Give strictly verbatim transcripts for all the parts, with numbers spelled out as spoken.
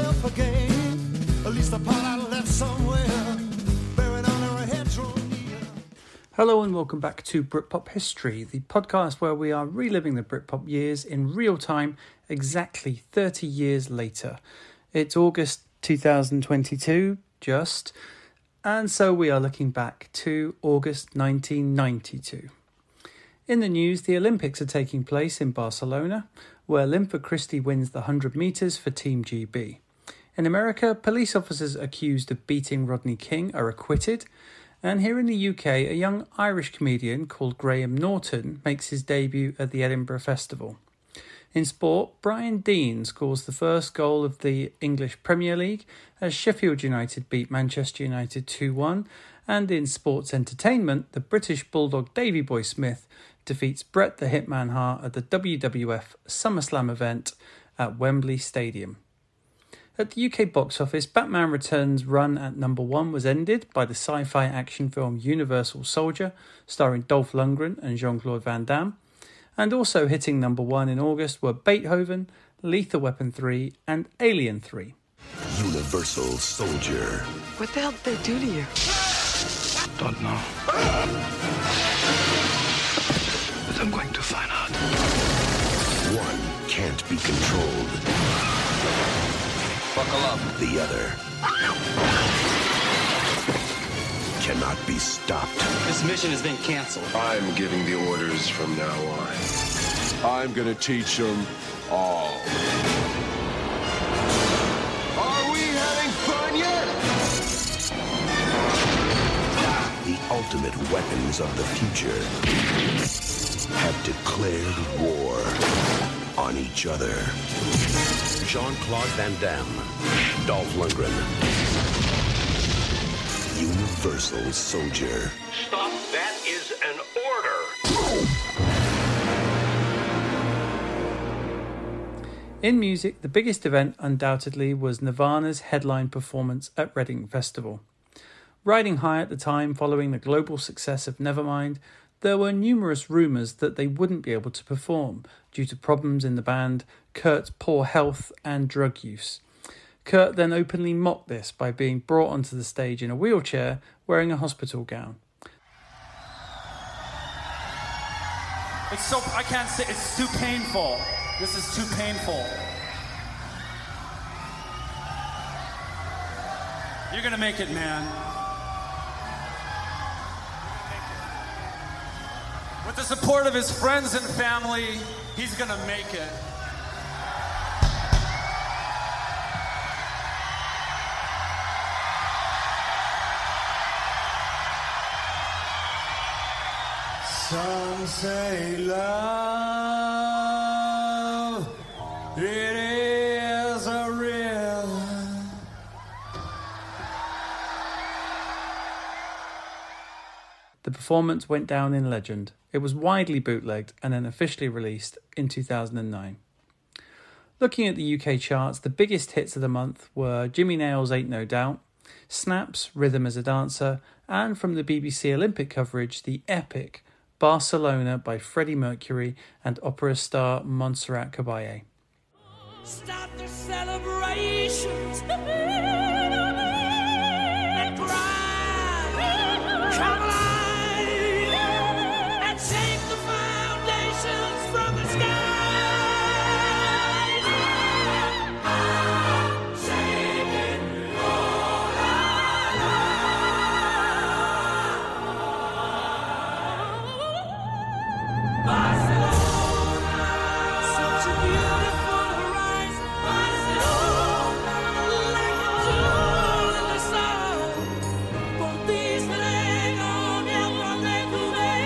myself again. At least the part I left somewhere, buried under a hedgerow near. Hello and welcome back to Britpop History, the podcast where we are reliving the Britpop years in real time, exactly thirty years later. It's August two thousand twenty-two, just, and so we are looking back to August nineteen ninety-two. In the news, the Olympics are taking place in Barcelona, where Linford Christie wins the one hundred metres for Team G B. In America, police officers accused of beating Rodney King are acquitted, and here in the U K, a young Irish comedian called Graham Norton makes his debut at the Edinburgh Festival. In sport, Brian Deane scores the first goal of the English Premier League as Sheffield United beat Manchester United two one, and in sports entertainment, the British Bulldog Davy Boy Smith defeats Bret the Hitman Hart at the W W F SummerSlam event at Wembley Stadium. At the U K box office, Batman Returns' run at number one was ended by the sci-fi action film Universal Soldier, starring Dolph Lundgren and Jean-Claude Van Damme. And also hitting number one in August were Beethoven, Lethal Weapon three and Alien three. Universal Soldier. What the hell did they do to you? Don't know. But I'm going to find out. One can't be controlled. Buckle up. The other cannot be stopped. This mission has been canceled. I'm giving the orders from now on. I'm gonna teach them all. Are we having fun yet? The ultimate weapons of the future have declared war on each other. Jean-Claude Van Damme, Dolph Lundgren. Universal Soldier. Stop, that is an order! In music, the biggest event undoubtedly was Nirvana's headline performance at Reading Festival. Riding high at the time following the global success of Nevermind, there were numerous rumours that they wouldn't be able to perform due to problems in the band, Kurt's poor health and drug use. Kurt then openly mocked this by being brought onto the stage in a wheelchair wearing a hospital gown. It's so, I can't say, it's too painful. This is too painful. You're gonna make it, man. With the support of his friends and family, he's gonna make it. Some say love, it is a real. The performance went down in legend. It was widely bootlegged and then officially released in two thousand nine. Looking at the U K charts, the biggest hits of the month were Jimmy Nail's Ain't No Doubt, Snap's Rhythm as a Dancer, and from the B B C Olympic coverage, the epic Barcelona by Freddie Mercury and opera star Montserrat Caballé. Start the celebrations and cry, come alive, and shake the foundations from the sky. Shake it, all Barcelona, such a beautiful horizon. Barcelona, like a jewel in the sun. Por ti estaré con el donde tú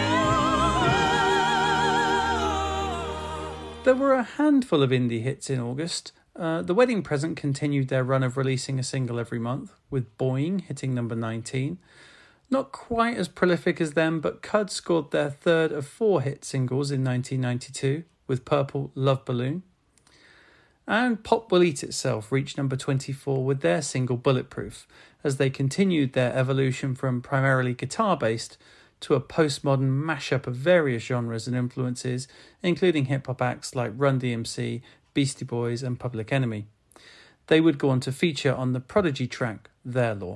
veas. There were a handful of indie hits in August. Uh, the Wedding Present continued their run of releasing a single every month, with Boing hitting number nineteen. Not quite as prolific as them, but Cud scored their third of four hit singles in nineteen ninety-two, with Purple Love Balloon. And Pop Will Eat Itself reached number twenty-four with their single Bulletproof, as they continued their evolution from primarily guitar-based to a postmodern mashup of various genres and influences, including hip-hop acts like Run D M C, Beastie Boys and Public Enemy. They would go on to feature on the Prodigy track, Their Law.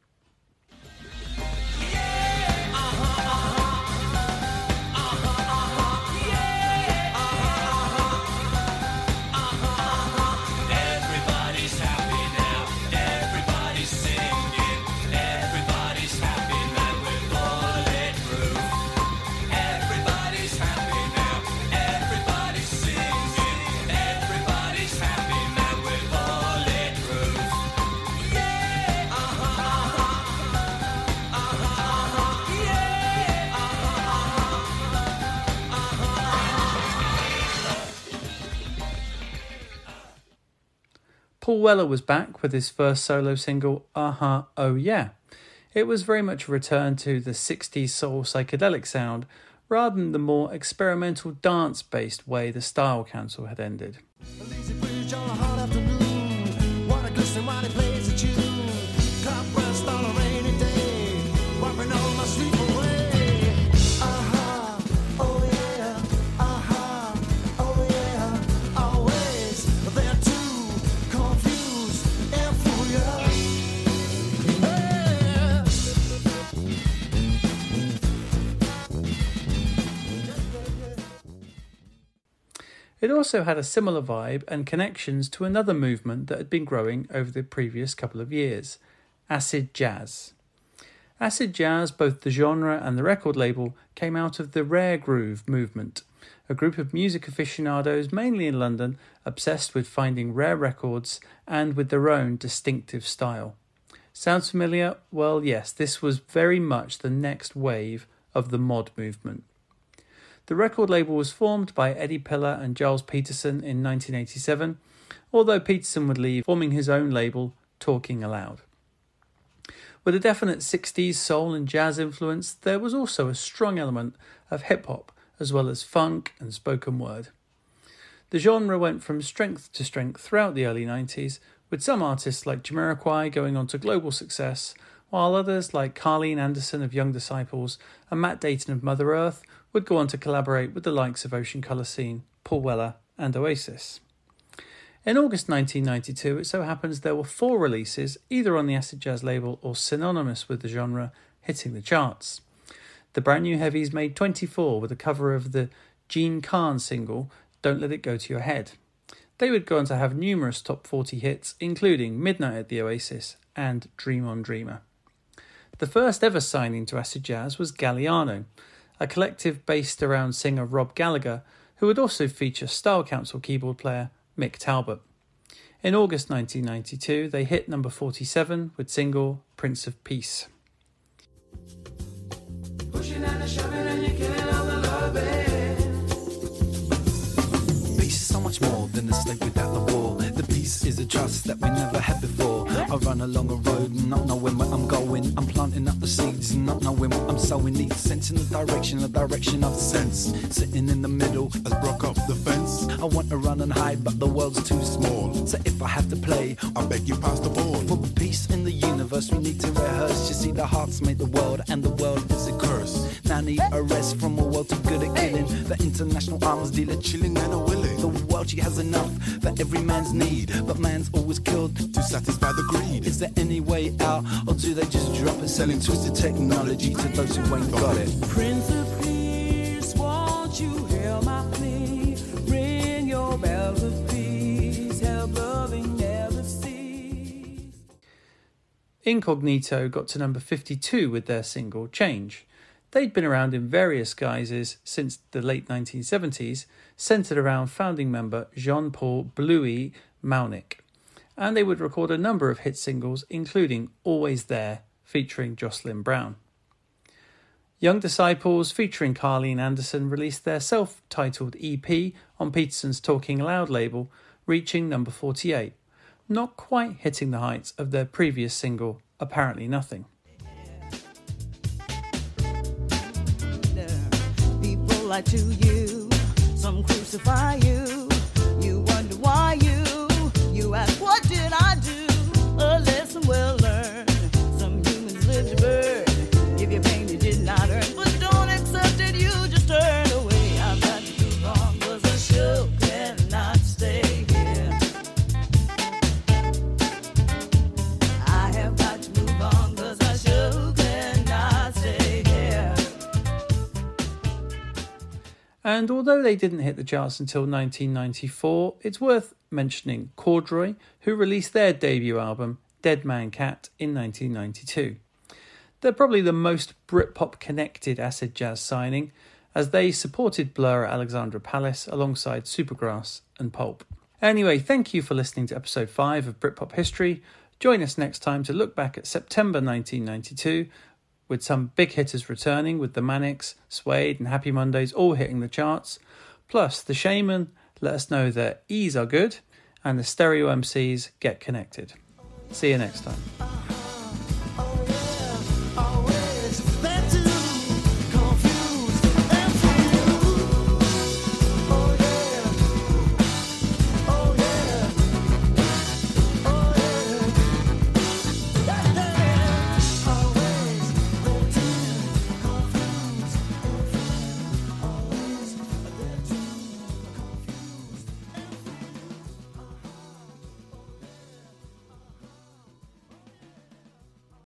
Paul Weller was back with his first solo single, Uh-huh, Oh Yeah. It was very much a return to the sixties soul psychedelic sound, rather than the more experimental dance-based way the Style Council had ended. A lazy bridge on a hot afternoon. Water glisten while he plays a tune. Cobwebs on a rainy day. Wiping all my sleep away. Aha, oh yeah. Aha, oh yeah. Always they're too confused and furious. It also had a similar vibe and connections to another movement that had been growing over the previous couple of years, acid jazz. Acid jazz, both the genre and the record label, came out of the Rare Groove movement, a group of music aficionados mainly in London, obsessed with finding rare records and with their own distinctive style. Sounds familiar? Well, yes, this was very much the next wave of the mod movement. The record label was formed by Eddie Pillar and Giles Peterson in nineteen eighty-seven, although Peterson would leave, forming his own label, Talking Aloud. With a definite sixties soul and jazz influence, there was also a strong element of hip-hop, as well as funk and spoken word. The genre went from strength to strength throughout the early nineties, with some artists like Jamiroquai going on to global success, while others like Carleen Anderson of Young Disciples and Matt Dayton of Mother Earth would go on to collaborate with the likes of Ocean Colour Scene, Paul Weller and Oasis. In August nineteen ninety-two, it so happens there were four releases, either on the acid jazz label or synonymous with the genre, hitting the charts. The brand new heavies made twenty-four with a cover of the Gene Khan single, Don't Let It Go to Your Head. They would go on to have numerous top forty hits, including Midnight at the Oasis and Dream on Dreamer. The first ever signing to acid jazz was Galliano, a collective based around singer Rob Gallagher, who would also feature Style Council keyboard player Mick Talbot. In August nineteen ninety-two, they hit number forty-seven with single Prince of Peace. Pushing and shoving and you're killing all the loving. Peace is so much more than a state without the war. The peace is a trust that we never had before. I run along a road and not knowing where I'm going. I'm planting up the seeds and not knowing what I'm sowing. Need sense in the direction, the direction of sense. Sitting in the middle as broke up the fence. I want to run and hide, but the world's too small. So if I have to play, I beg you pass the ball. For peace in the universe, we need to rehearse. You see, the hearts made the world, and the world is a curse. Now need a rest from a world too good at killing. The international arms dealer chilling and a willing. The world, she has enough for every man's need, but man's always killed to satisfy the greed. Is there any way out, or do they just drop it, selling twisted technology to those who ain't got it? Prince of Peace, won't you hear my plea? Ring your bells of peace, help loving never cease. Incognito got to number fifty-two with their single Change. They'd been around in various guises since the late nineteen seventies, centred around founding member Jean-Paul Bluey Maunick, and they would record a number of hit singles, including Always There, featuring Jocelyn Brown. Young Disciples, featuring Carleen Anderson, released their self-titled E P on Peterson's Talking Aloud label, reaching number forty-eight, not quite hitting the heights of their previous single, Apparently Nothing. People lie to you, some crucify you, you wonder why you, you ask what did I do, a lesson well learned, some humans live to burn, give you pain you did not earn, but don't accept it, you just turn away. I've got to do wrong, was I sure cannot stay here. And although they didn't hit the charts until nineteen ninety-four, it's worth mentioning Corduroy, who released their debut album, Dead Man Cat, in nineteen ninety-two. They're probably the most Britpop connected acid jazz signing, as they supported Blur at Alexandra Palace alongside Supergrass and Pulp. Anyway, thank you for listening to episode five of Britpop History. Join us next time to look back at September nineteen ninety-two, with some big hitters returning, with the Manics, Suede and Happy Mondays all hitting the charts. Plus, the Shaman let us know that E's are good, and the Stereo M Cs get connected. See you next time.